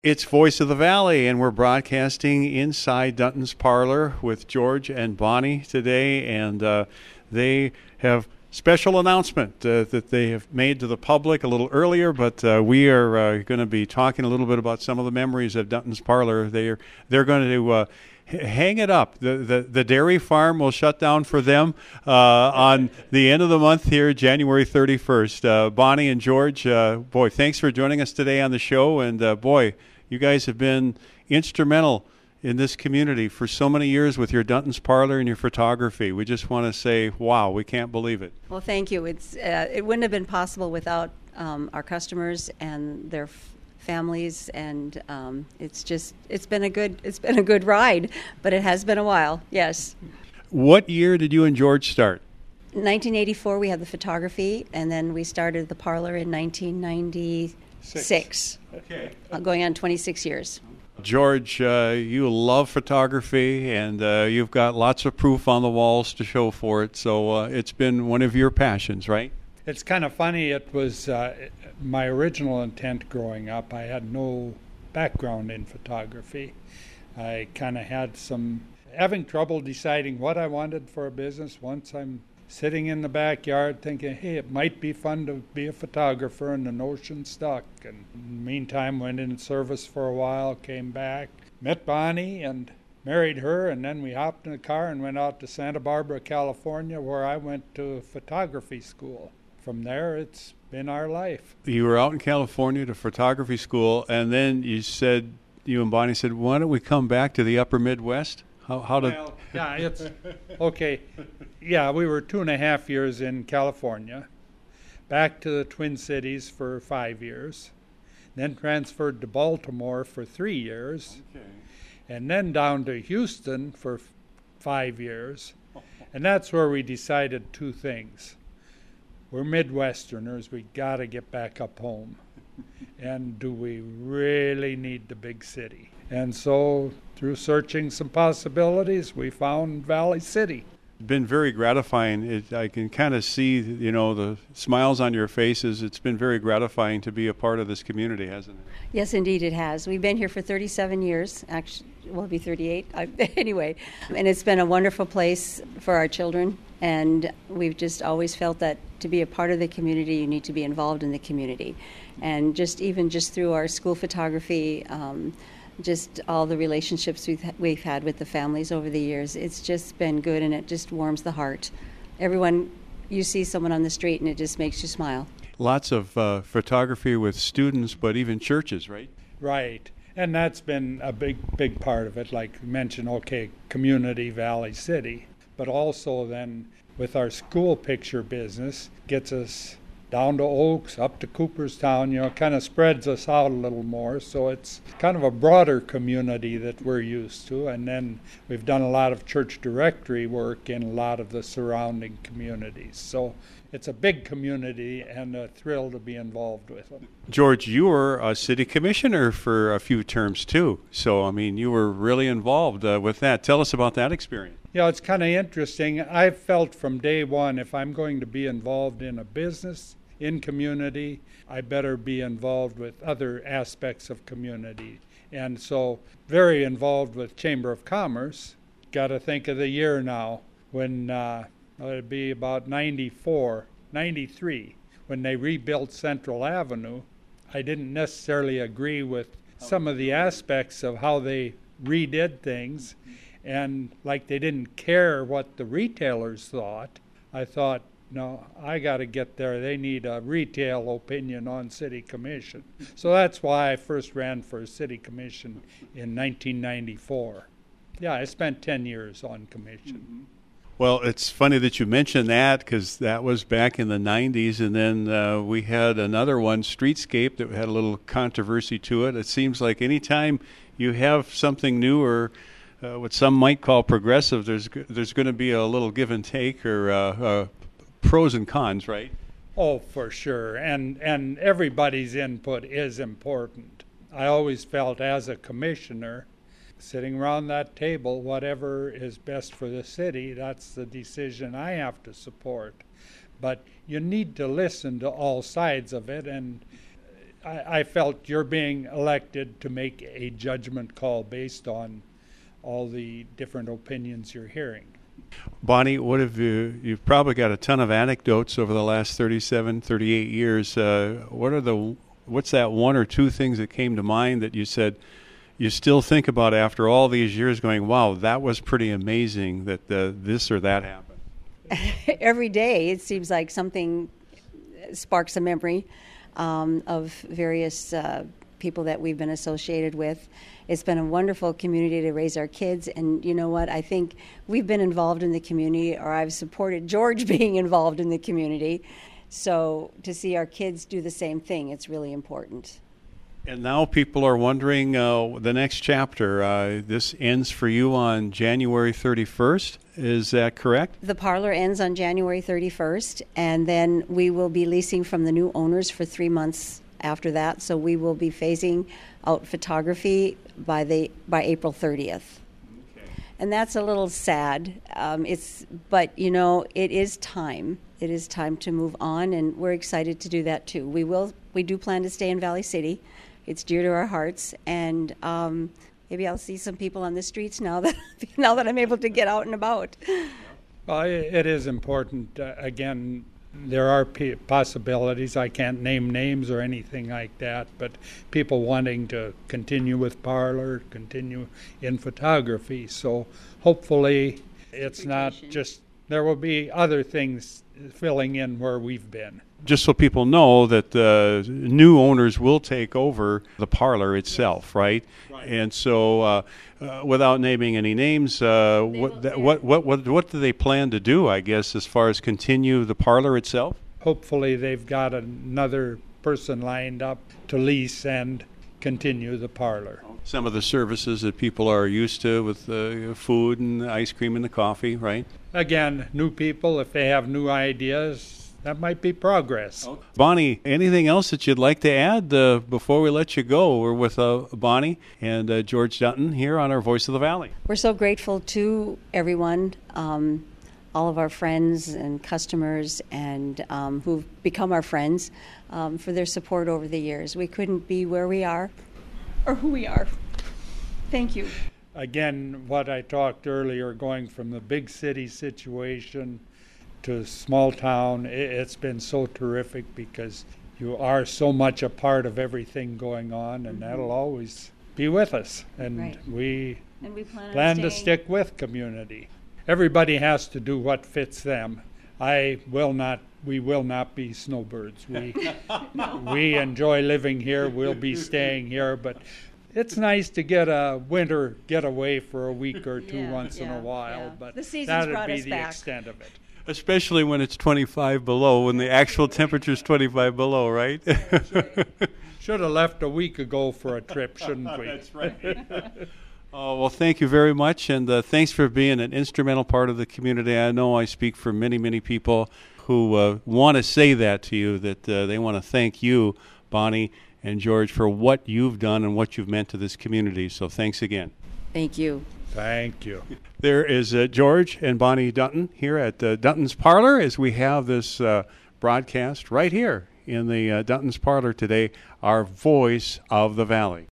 It's Voice of the Valley, and we're broadcasting inside Dunton's Parlor with George and Bonnie today, and they have special announcement that they have made to the public a little earlier, but we are going to be talking a little bit about some of the memories of Dunton's Parlor. They're going to hang it up. The dairy farm will shut down for them on the end of the month here, January 31st. Bonnie and George, boy, thanks for joining us today on the show, and boy, you guys have been instrumental in this community for so many years with your Dunton's Parlor and your photography. We just want to say, wow, we can't believe it. Well, thank you. It wouldn't have been possible without our customers and their families, and it's been a good ride, but it has been a while. Yes. What year did you and George start? 1984, we had the photography, and then we started the parlor in 1996. Okay. Going on 26 years. George, you love photography, and you've got lots of proof on the walls to show for it, so it's been one of your passions, right? It's kind of funny. It was my original intent growing up. I had no background in photography. I kind of had having trouble deciding what I wanted for a business. Once I'm sitting in the backyard thinking, hey, it might be fun to be a photographer, and the notion stuck. And in the meantime, went in service for a while, came back, met Bonnie and married her, and then we hopped in a car and went out to Santa Barbara, California, where I went to photography school. From there, it's been our life. You were out in California to photography school, and then you and Bonnie said, why don't we come back to the upper Midwest? Well, yeah, it's okay. Yeah, we were 2.5 years in California, back to the Twin Cities for 5 years, then transferred to Baltimore for 3 years, and then down to Houston for 5 years. And that's where we decided two things. We're Midwesterners, we got to get back up home. And do we really need the big city? And so, through searching some possibilities, we found Valley City. Been very gratifying. I can kind of see, the smiles on your faces. It's been very gratifying to be a part of this community, hasn't it? Yes, indeed it has. We've been here for 37 years. Actually, we'll be 38 anyway. And it's been a wonderful place for our children. And we've just always felt that to be a part of the community, you need to be involved in the community. And just through our school photography, just all the relationships we've had with the families over the years, it's just been good, and it just warms the heart. You see someone on the street and it just makes you smile. Lots of photography with students, but even churches, right? Right. And that's been a big part of it, like you mentioned, community, Valley City. But also then with our school picture business, gets us down to Oaks, up to Cooperstown, kind of spreads us out a little more. So it's kind of a broader community that we're used to. And then we've done a lot of church directory work in a lot of the surrounding communities. So it's a big community and a thrill to be involved with them. George, you were a city commissioner for a few terms too. So, you were really involved with that. Tell us about that experience. Yeah, it's kind of interesting. I've felt from day one, if I'm going to be involved in a business, in community, I better be involved with other aspects of community. And so, very involved with Chamber of Commerce. Got to think of the year now when it'd be about 93, when they rebuilt Central Avenue. I didn't necessarily agree with some of the aspects of how they redid things, and like they didn't care what the retailers thought. I thought, no, I got to get there. They need a retail opinion on city commission. So that's why I first ran for city commission in 1994. Yeah, I spent 10 years on commission. Well, it's funny that you mentioned that, because that was back in the 90s, and then we had another one, Streetscape, that had a little controversy to it. It seems like anytime you have something new or what some might call progressive, there's going to be a little give and take, or pros and cons, right? Oh, for sure. And everybody's input is important. I always felt as a commissioner, sitting around that table, whatever is best for the city, that's the decision I have to support. But you need to listen to all sides of it, and I felt you're being elected to make a judgment call based on all the different opinions you're hearing. Bonnie, what have you've probably got a ton of anecdotes over the last 37, 38 years. What's that one or two things that came to mind that you said you still think about after all these years going, wow, that was pretty amazing that this or that happened? Every day it seems like something sparks a memory of various people that we've been associated with. It's been a wonderful community to raise our kids, and you know what? I think we've been involved in the community, or I've supported George being involved in the community. So to see our kids do the same thing, it's really important. And now people are wondering the next chapter. This ends for you on January 31st. Is that correct? The parlor ends on January 31st, and then we will be leasing from the new owners for 3 months after that. So we will be phasing out photography by April 30th. Okay. And that's a little sad. But you know, it is time. It is time to move on, and we're excited to do that too. We do plan to stay in Valley City. It's dear to our hearts, and maybe I'll see some people on the streets now that I'm able to get out and about. Well, it is important. Again, there are possibilities. I can't name names or anything like that, but people wanting to continue with parlor, continue in photography. So hopefully it's not just, there will be other things filling in where we've been. Just so people know that new owners will take over the parlor itself, right? And so, without naming any names, what do they plan to do? I guess as far as continue the parlor itself. Hopefully, they've got another person lined up to lease and continue the parlor. Some of the services that people are used to with the food and the ice cream and the coffee, right? Again, new people, if they have new ideas, that might be progress. Bonnie, anything else that you'd like to add before we let you go? We're with Bonnie and George Dutton here on our Voice of the Valley. We're so grateful to everyone, all of our friends and customers and who've become our friends for their support over the years. We couldn't be where we are or who we are. Thank you. Again, what I talked earlier, going from the big city situation to small town, it's been so terrific because you are so much a part of everything going on, and that'll always be with us. And right. we plan to stick with community. Everybody has to do what fits them. We will not be snowbirds. We enjoy living here. We'll be staying here, but it's nice to get a winter getaway for a week or two once in a while, but that'd be the extent of it. Especially when it's 25 below, when the actual temperature is 25 below, right? Should have left a week ago for a trip, shouldn't we? That's right. Well, thank you very much, and thanks for being an instrumental part of the community. I know I speak for many, many people who want to say that to you, that they want to thank you, Bonnie and George, for what you've done and what you've meant to this community. So thanks again. Thank you. Thank you. There is George and Bonnie Dutton here at Dutton's Parlor as we have this broadcast right here in the Dutton's Parlor today, our Voice of the Valley.